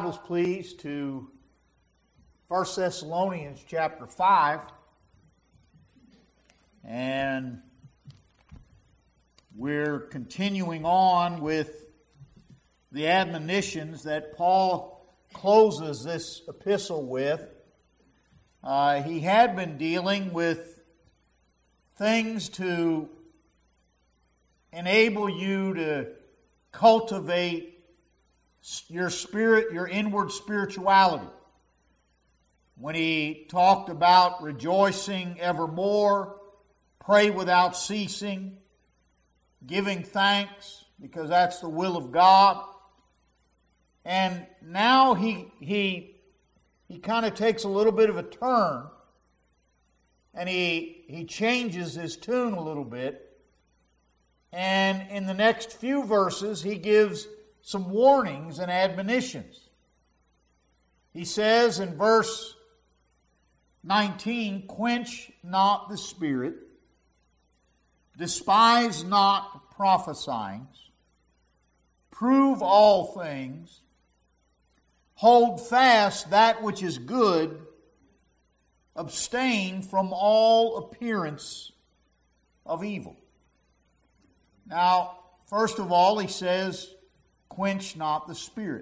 Bibles, please, to 1 Thessalonians chapter 5. And we're continuing on with the admonitions that Paul closes this epistle with. He had been dealing with things to enable you to cultivate your spirit, your inward spirituality. When he talked about rejoicing evermore, pray without ceasing, giving thanks, because that's the will of God. And now he kind of takes a little bit of a turn, and he changes his tune a little bit. And in the next few verses, he gives some warnings and admonitions. He says in verse 19, "Quench not the spirit, despise not prophesying, prove all things, hold fast that which is good, abstain from all appearance of evil." Now, first of all, he says, quench not the spirit.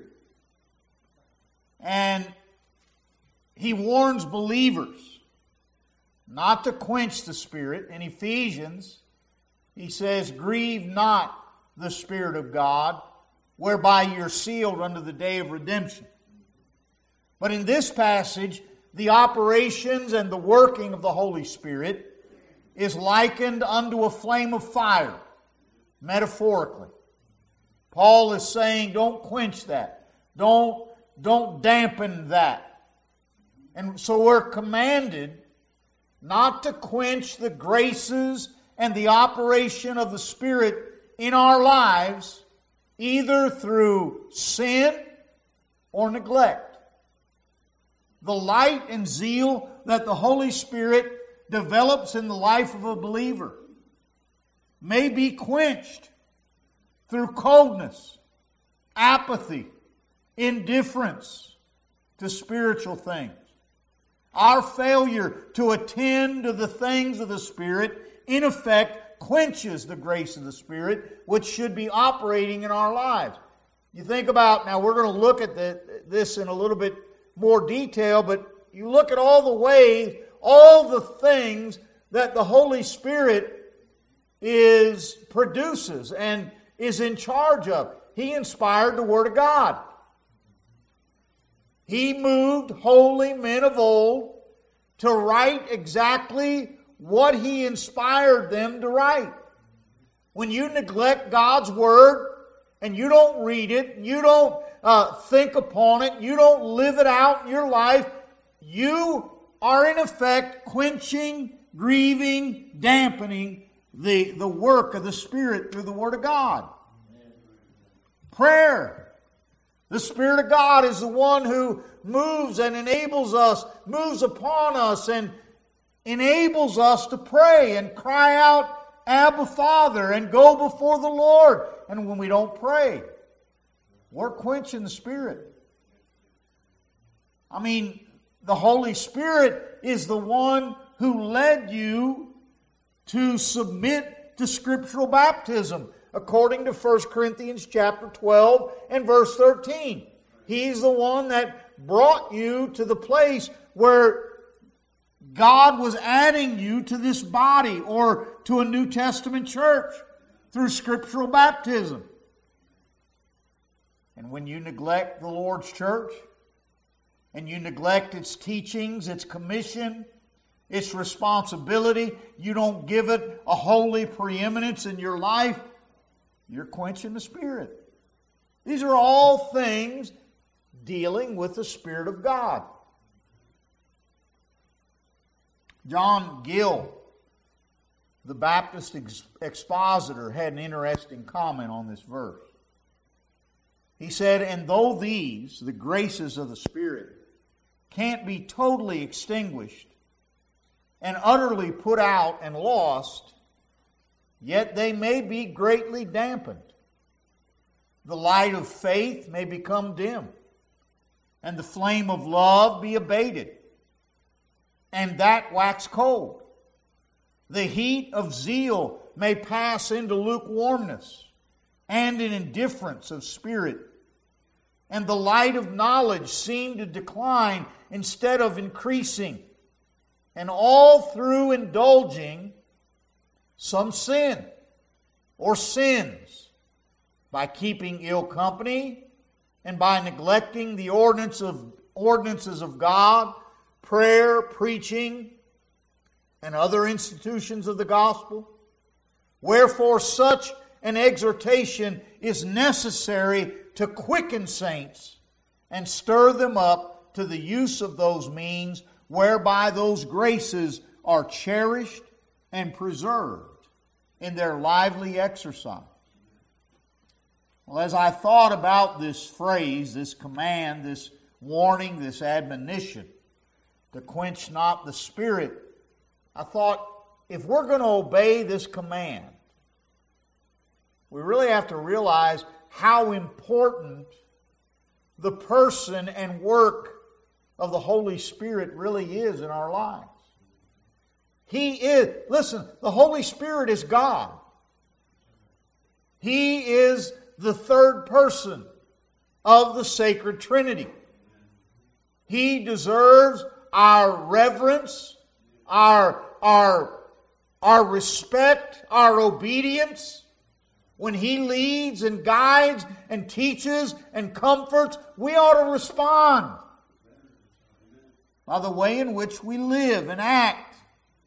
And he warns believers not to quench the spirit. In Ephesians, he says, grieve not the Spirit of God, whereby you're sealed unto the day of redemption. But in this passage, the operations and the working of the Holy Spirit is likened unto a flame of fire, metaphorically. Paul is saying, don't quench that. Don't dampen that. And so we're commanded not to quench the graces and the operation of the Spirit in our lives, either through sin or neglect. The light and zeal that the Holy Spirit develops in the life of a believer may be quenched through coldness, apathy, indifference to spiritual things. Our failure to attend to the things of the Spirit, in effect, quenches the grace of the Spirit, which should be operating in our lives. You think about, now we're going to look at this in a little bit more detail, but you look at all the ways, all the things that the Holy Spirit produces and is in charge of. He inspired the Word of God. He moved holy men of old to write exactly what He inspired them to write. When you neglect God's Word and you don't read it, you don't think upon it, you don't live it out in your life, you are in effect quenching, grieving, dampening the work of the Spirit through the Word of God. Prayer. The Spirit of God is the one who moves and enables us, moves upon us and enables us to pray and cry out, Abba, Father, and go before the Lord. And when we don't pray, we're quenching the Spirit. I mean, the Holy Spirit is the one who led you to submit to scriptural baptism, according to 1 Corinthians chapter 12 and verse 13. He's the one that brought you to the place where God was adding you to this body or to a New Testament church through scriptural baptism. And when you neglect the Lord's church, and you neglect its teachings, its commission, its responsibility, you don't give it a holy preeminence in your life, you're quenching the Spirit. These are all things dealing with the Spirit of God. John Gill, the Baptist expositor, had an interesting comment on this verse. He said, "And though these, the graces of the Spirit, can't be totally extinguished and utterly put out and lost, yet they may be greatly dampened. The light of faith may become dim. and the flame of love be abated, and that wax cold. The heat of zeal may pass into lukewarmness, and in indifference of spirit. And the light of knowledge seem to decline instead of increasing. And all through indulging some sin or sins, by keeping ill company and by neglecting the ordinances of God, prayer, preaching, and other institutions of the gospel. Wherefore such an exhortation is necessary to quicken saints and stir them up to the use of those means whereby those graces are cherished and preserved in their lively exercise. Well, as I thought about this phrase, this command, this warning, this admonition, to quench not the Spirit, I thought, if we're going to obey this command, we really have to realize how important the person and work of the Holy Spirit really is in our lives. He is, listen, the Holy Spirit is God. He is the third person of the sacred Trinity. He deserves our reverence, our respect, our obedience. When He leads and guides and teaches and comforts, we ought to respond by the way in which we live and act.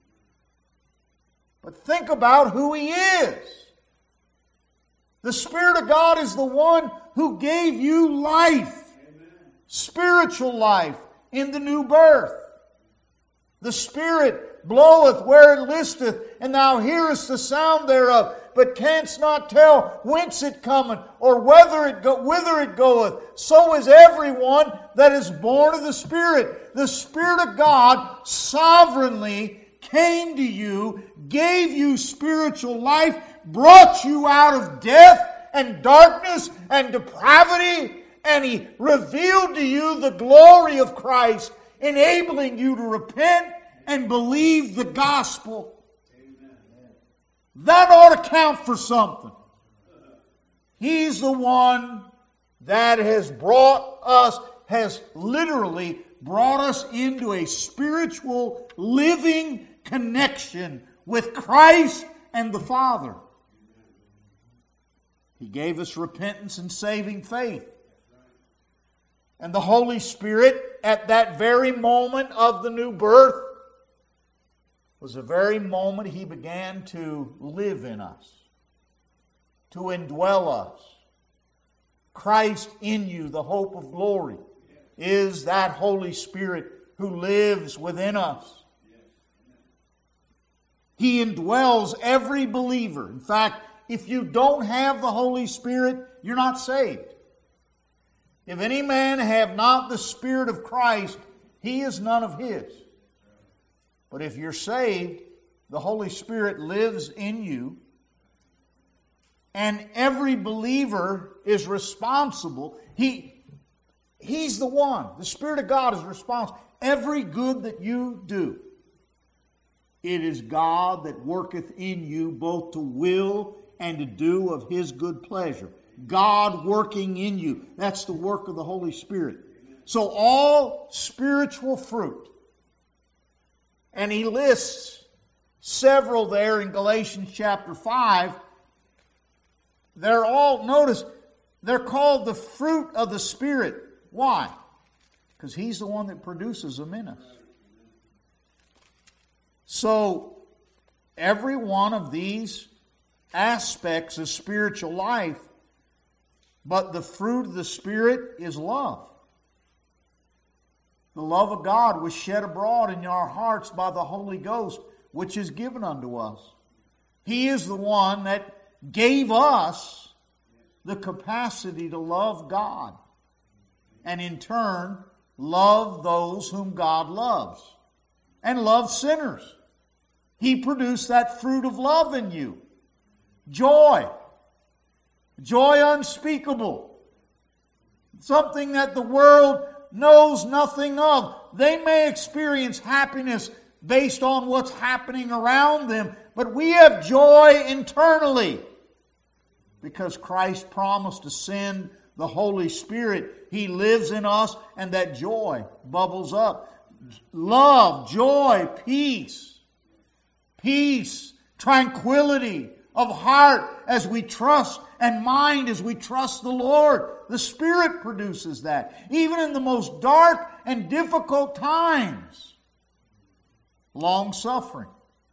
But think about who He is. The Spirit of God is the one who gave you life, spiritual life in the new birth. The Spirit bloweth where it listeth, and thou hearest the sound thereof, but canst not tell whence it cometh, or whither it goeth. So is everyone that is born of the Spirit. The Spirit of God sovereignly came to you, gave you spiritual life, brought you out of death and darkness and depravity, and He revealed to you the glory of Christ, enabling you to repent and believe the gospel. That ought to count for something. He's the one that has literally brought us into a spiritual living connection with Christ and the Father. He gave us repentance and saving faith. And the Holy Spirit, at that very moment of the new birth, was the very moment He began to live in us, to indwell us. Christ in you, the hope of glory, is that Holy Spirit who lives within us. He indwells every believer. In fact, if you don't have the Holy Spirit, you're not saved. If any man have not the Spirit of Christ, he is none of His. But if you're saved, the Holy Spirit lives in you, and every believer is responsible. He's the one. The Spirit of God is responsible. Every good that you do, it is God that worketh in you both to will and to do of His good pleasure. God working in you. That's the work of the Holy Spirit. So all spiritual fruit, and he lists several there in Galatians chapter 5. They're all, notice, they're called the fruit of the Spirit. Why? Because He's the one that produces them in us. So, every one of these aspects of spiritual life, but the fruit of the Spirit is love. The love of God was shed abroad in our hearts by the Holy Ghost, which is given unto us. He is the one that gave us the capacity to love God, and in turn, love those whom God loves, and love sinners. He produced that fruit of love in you. Joy. Joy unspeakable. Something that the world knows nothing of. They may experience happiness based on what's happening around them, but we have joy internally because Christ promised to send the Holy Spirit. He lives in us, and that joy bubbles up. Love, joy, peace, tranquility of heart as we trust, and mind as we trust the Lord. The Spirit produces that. Even in the most dark and difficult times. Long-suffering.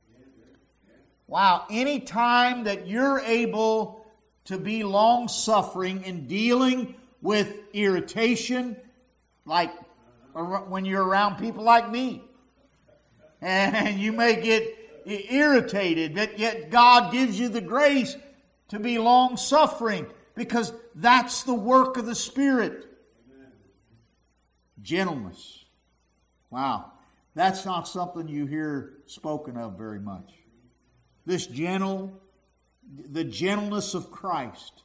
Wow, any time that you're able to be long-suffering in dealing with irritation, like when you're around people like me, and you may get irritated, but yet God gives you the grace to be long-suffering because that's the work of the Spirit. Amen. Gentleness. Wow. That's not something you hear spoken of very much. The gentleness of Christ.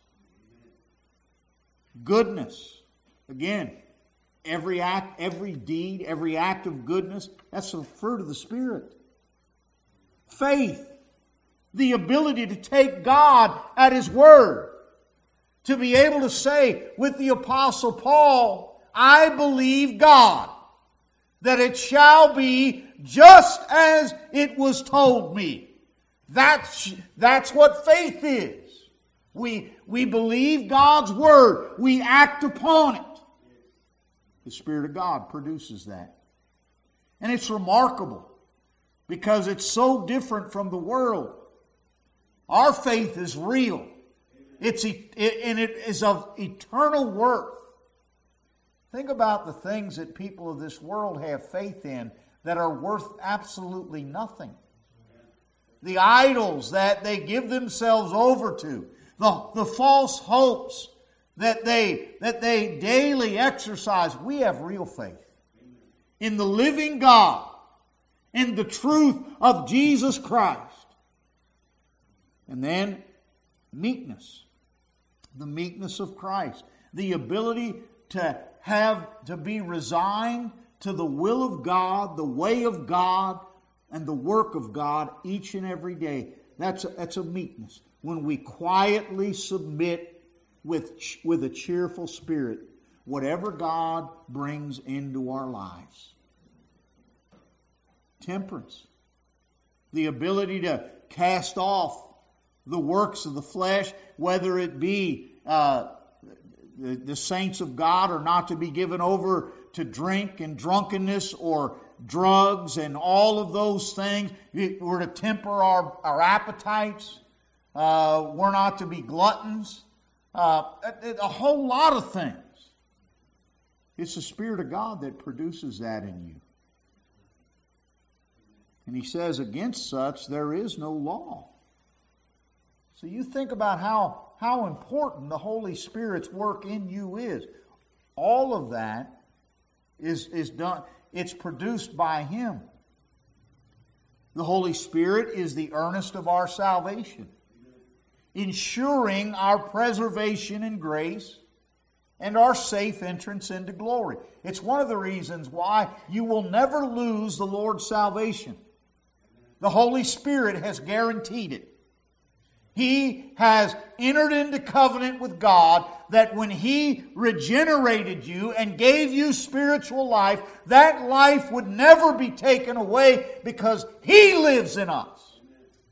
Goodness. Again, every act, every deed, every act of goodness, that's the fruit of the Spirit. Faith. The ability to take God at His word. To be able to say with the Apostle Paul, I believe God, that it shall be just as it was told me. That's what faith is. We believe God's word. We act upon it. The Spirit of God produces that. And it's remarkable because it's so different from the world. Our faith is real. And it is of eternal worth. Think about the things that people of this world have faith in that are worth absolutely nothing. The idols that they give themselves over to. The false hopes that they daily exercise. We have real faith in the living God, in the truth of Jesus Christ. And then meekness. The meekness of Christ. The ability to be resigned to the will of God, the way of God, and the work of God each and every day. That's a meekness. When we quietly submit with a cheerful spirit, whatever God brings into our lives. Temperance. The ability to cast off the works of the flesh, whether it be the saints of God are not to be given over to drink and drunkenness or drugs and all of those things. We're to temper our appetites. We're not to be gluttons. A whole lot of things. It's the Spirit of God that produces that in you. And He says, against such there is no law. So you think about how important the Holy Spirit's work in you is. All of that is done. It's produced by Him. The Holy Spirit is the earnest of our salvation, ensuring our preservation in grace and our safe entrance into glory. It's one of the reasons why you will never lose the Lord's salvation. The Holy Spirit has guaranteed it. He has entered into covenant with God that when He regenerated you and gave you spiritual life, that life would never be taken away because He lives in us.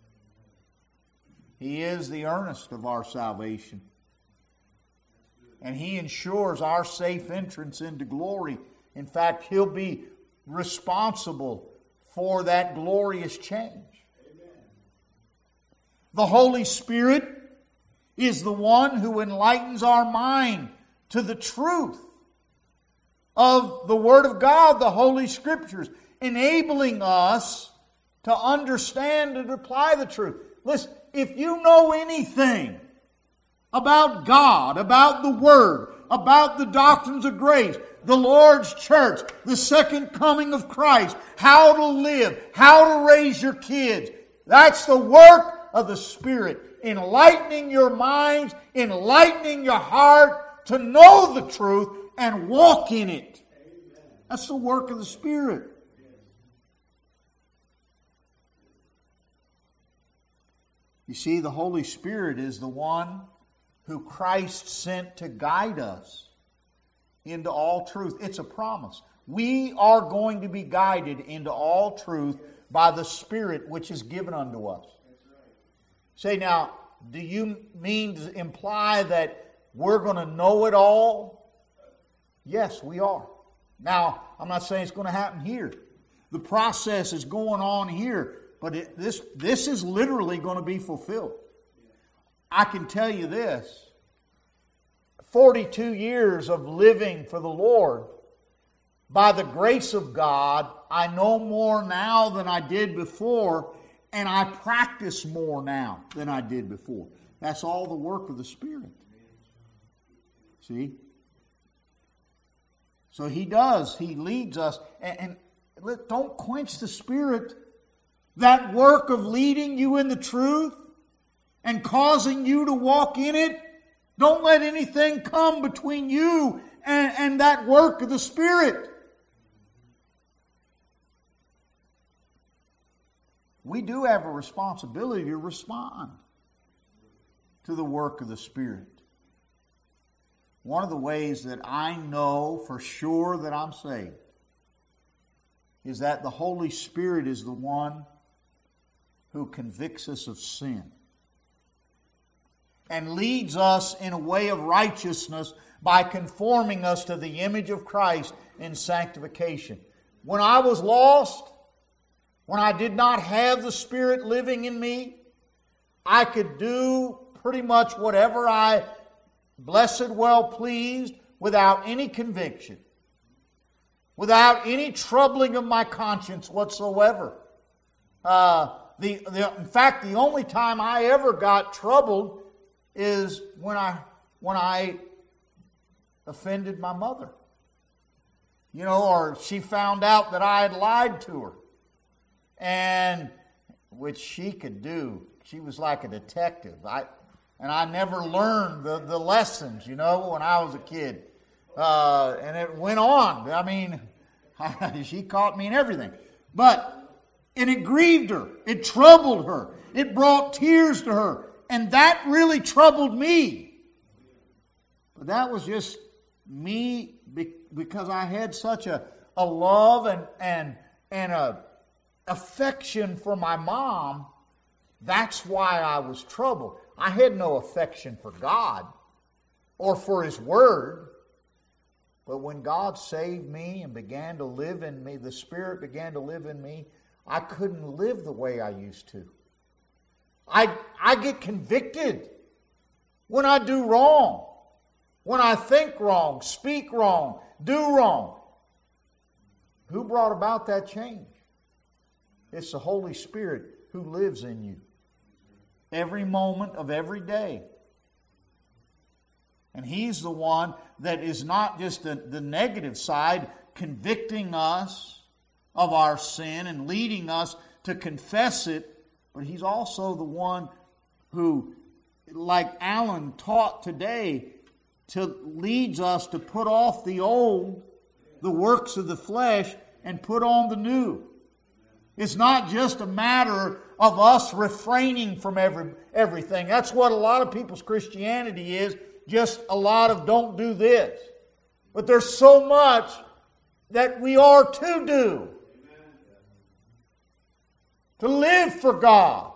He is the earnest of our salvation. And He ensures our safe entrance into glory. In fact, He'll be responsible for that glorious change. The Holy Spirit is the one who enlightens our mind to the truth of the Word of God, the Holy Scriptures, enabling us to understand and apply the truth. Listen, if you know anything about God, about the Word, about the doctrines of grace, the Lord's church, the second coming of Christ, how to live, how to raise your kids, that's the work of the Spirit, enlightening your minds, enlightening your heart to know the truth and walk in it. That's the work of the Spirit. You see, the Holy Spirit is the one who Christ sent to guide us into all truth. It's a promise. We are going to be guided into all truth by the Spirit which is given unto us. Say now, do you mean to imply that we're going to know it all? Yes, we are. Now, I'm not saying it's going to happen here. The process is going on here, but this is literally going to be fulfilled. I can tell you this. 42 years of living for the Lord, by the grace of God, I know more now than I did before, and I practice more now than I did before. That's all the work of the Spirit. See? So He does. He leads us. And don't quench the Spirit. That work of leading you in the truth and causing you to walk in it, don't let anything come between you and that work of the Spirit. We do have a responsibility to respond to the work of the Spirit. One of the ways that I know for sure that I'm saved is that the Holy Spirit is the one who convicts us of sin and leads us in a way of righteousness by conforming us to the image of Christ in sanctification. When I was lost, when I did not have the Spirit living in me, I could do pretty much whatever I blessed well pleased without any conviction, without any troubling of my conscience whatsoever. In fact, the only time I ever got troubled is when I offended my mother. Or she found out that I had lied to her. And which she could do. She was like a detective. I never learned the lessons, when I was a kid. And it went on. I mean, she caught me in everything. And it grieved her. It troubled her. It brought tears to her. And that really troubled me. But that was just me because I had such a love and a affection for my mom. That's why I was troubled. I had no affection for God or for His Word. But when God saved me and began to live in me, the Spirit began to live in me, I couldn't live the way I used to. I get convicted when I do wrong, when I think wrong, speak wrong, do wrong. Who brought about that change? It's the Holy Spirit who lives in you every moment of every day. And He's the one that is not just the negative side, convicting us of our sin and leading us to confess it, but He's also the one who, like Alan taught today, leads us to put off the old, the works of the flesh, and put on the new. It's not just a matter of us refraining from everything. That's what a lot of people's Christianity is, just a lot of don't do this. But there's so much that we are to do. To live for God.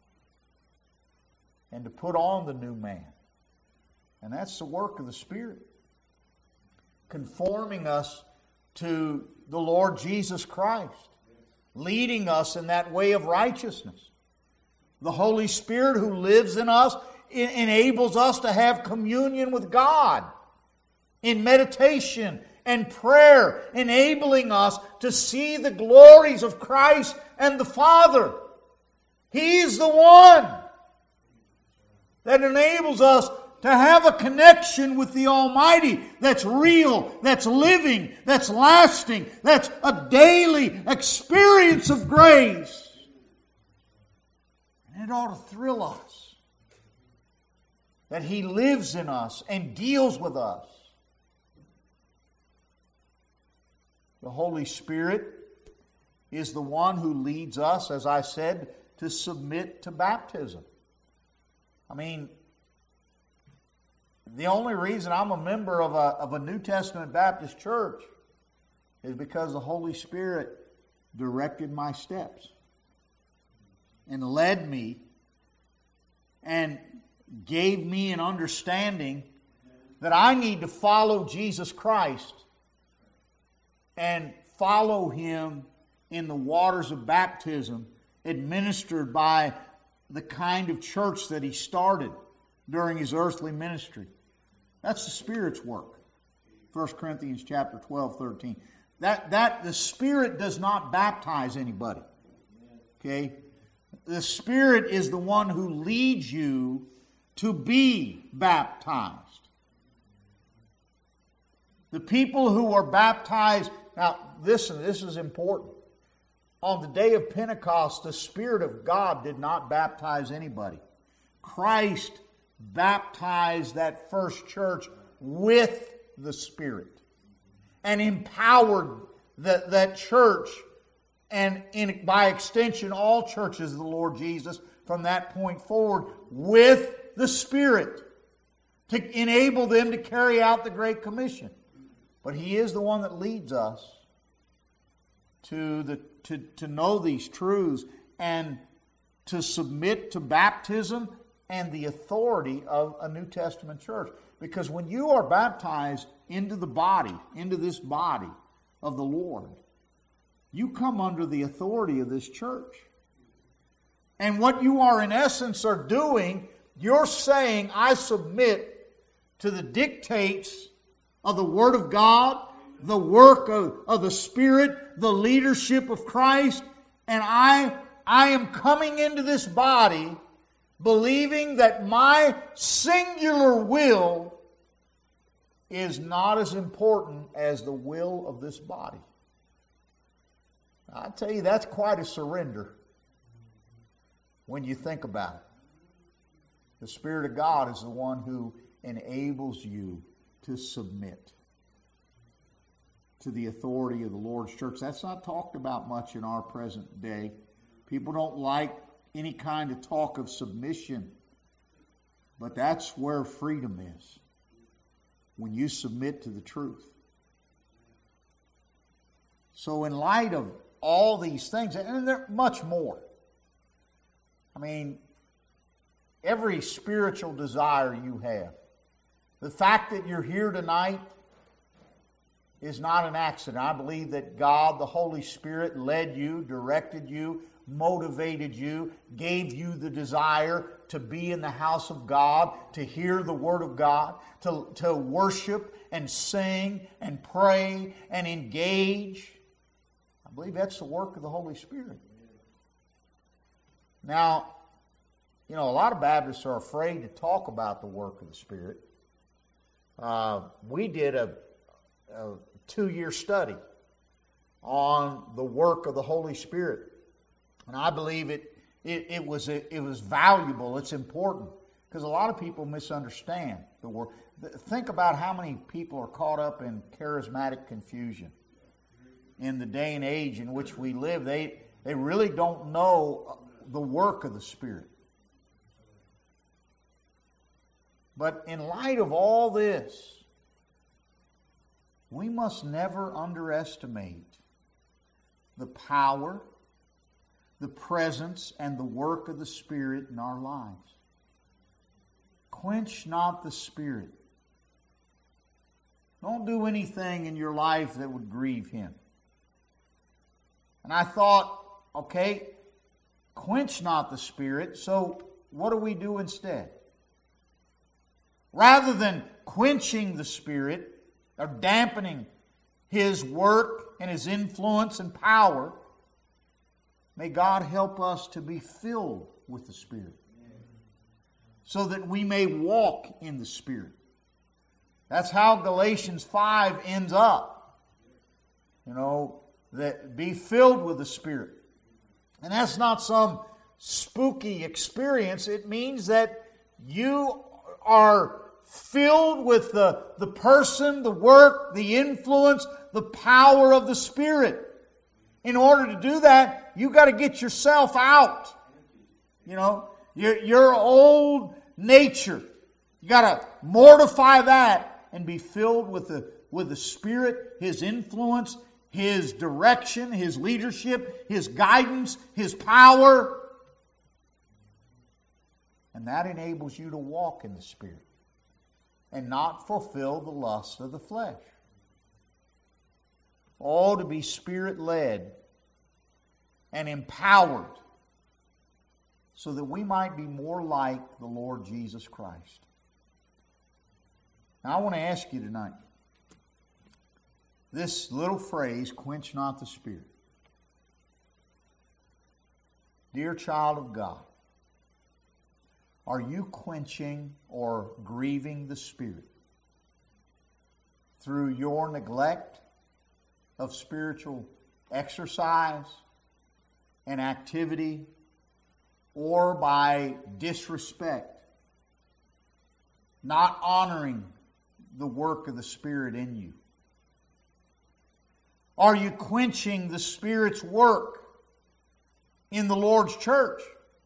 And to put on the new man. And that's the work of the Spirit. Conforming us to the Lord Jesus Christ. Leading us in that way of righteousness. The Holy Spirit who lives in us enables us to have communion with God in meditation and prayer, enabling us to see the glories of Christ and the Father. He's the one that enables us to have a connection with the Almighty that's real, that's living, that's lasting, that's a daily experience of grace. And it ought to thrill us that He lives in us and deals with us. The Holy Spirit is the one who leads us, as I said, to submit to baptism. I mean, the only reason I'm a member of a New Testament Baptist church is because the Holy Spirit directed my steps and led me and gave me an understanding that I need to follow Jesus Christ and follow Him in the waters of baptism administered by the kind of church that He started during His earthly ministry. That's the Spirit's work. 1 Corinthians chapter 12, 13. That the Spirit does not baptize anybody. Okay? The Spirit is the one who leads you to be baptized. The people who are baptized, now listen, this is important. On the day of Pentecost, the Spirit of God did not baptize anybody. Christ baptized that first church with the Spirit and empowered that church and by extension all churches of the Lord Jesus from that point forward with the Spirit to enable them to carry out the Great Commission. But He is the one that leads us to know these truths and to submit to baptism and the authority of a New Testament church. Because when you are baptized into the body, into this body of the Lord, you come under the authority of this church. And what you are in essence are doing, you're saying, I submit to the dictates of the Word of God, the work of the Spirit, the leadership of Christ, and I am coming into this body believing that my singular will is not as important as the will of this body. I tell you, that's quite a surrender when you think about it. The Spirit of God is the one who enables you to submit to the authority of the Lord's church. That's not talked about much in our present day. People don't like any kind of talk of submission. But that's where freedom is. When you submit to the truth. So in light of all these things, and there's much more. I mean, every spiritual desire you have. The fact that you're here tonight is not an accident. I believe that God, the Holy Spirit, led you, directed you, motivated you, gave you the desire to be in the house of God, to hear the Word of God, to worship and sing and pray and engage. I believe that's the work of the Holy Spirit. Now, you know, a lot of Baptists are afraid to talk about the work of the Spirit. We did a 2-year study on the work of the Holy Spirit. And I believe it was valuable. It's important. Because a lot of people misunderstand the work. Think about how many people are caught up in charismatic confusion. In the day and age in which we live, they really don't know the work of the Spirit. But in light of all this, we must never underestimate the power, the presence, and the work of the Spirit in our lives. Quench not the Spirit. Don't do anything in your life that would grieve Him. And I thought, okay, quench not the Spirit, so what do we do instead? Rather than quenching the Spirit or dampening His work and His influence and power, may God help us to be filled with the Spirit so that we may walk in the Spirit. That's how Galatians 5 ends up. You know, that be filled with the Spirit. And that's not some spooky experience. It means that you are filled with the person, the work, the influence, the power of the Spirit. In order to do that, you got to get yourself out. You know, your old nature. You got to mortify that and be filled with the Spirit, His influence, His direction, His leadership, His guidance, His power. And that enables you to walk in the Spirit and not fulfill the lust of the flesh. All to be Spirit-led and empowered so that we might be more like the Lord Jesus Christ. Now I want to ask you tonight, this little phrase, quench not the Spirit. Dear child of God, are you quenching or grieving the Spirit through your neglect of spiritual exercise and activity, or by disrespect, not honoring the work of the Spirit in you? Are you quenching the Spirit's work in the Lord's church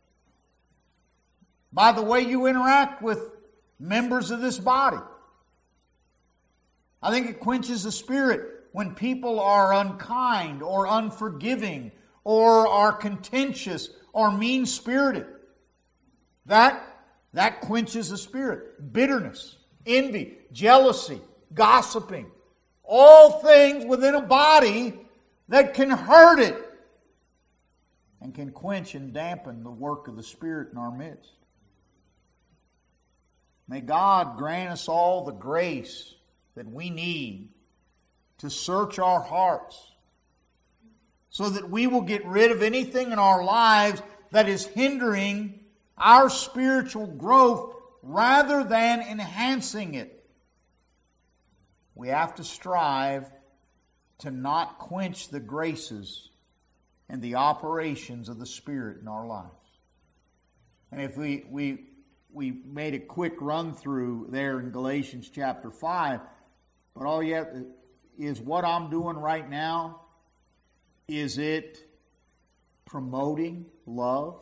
by the way you interact with members of this body? I think it quenches the Spirit when people are unkind or unforgiving or are contentious or mean-spirited. That quenches the Spirit. Bitterness, envy, jealousy, gossiping. All things within a body that can hurt it and can quench and dampen the work of the Spirit in our midst. May God grant us all the grace that we need to search our hearts so that we will get rid of anything in our lives that is hindering our spiritual growth rather than enhancing it. We have to strive to not quench the graces and the operations of the Spirit in our lives. And if we made a quick run through there in Galatians chapter 5, but all you have is what I'm doing right now. Is it promoting love,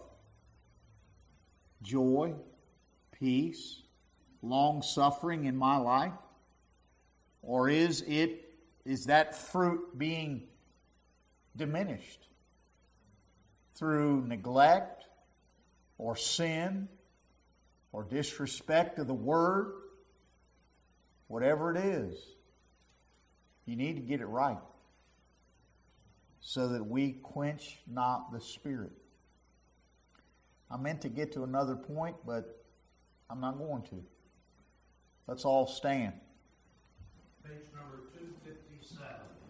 joy, peace, long-suffering in my life? Or is that fruit being diminished through neglect or sin or disrespect of the Word? Whatever it is, you need to get it right so that we quench not the Spirit. I meant to get to another point, but I'm not going to. Let's all stand. Page number 257.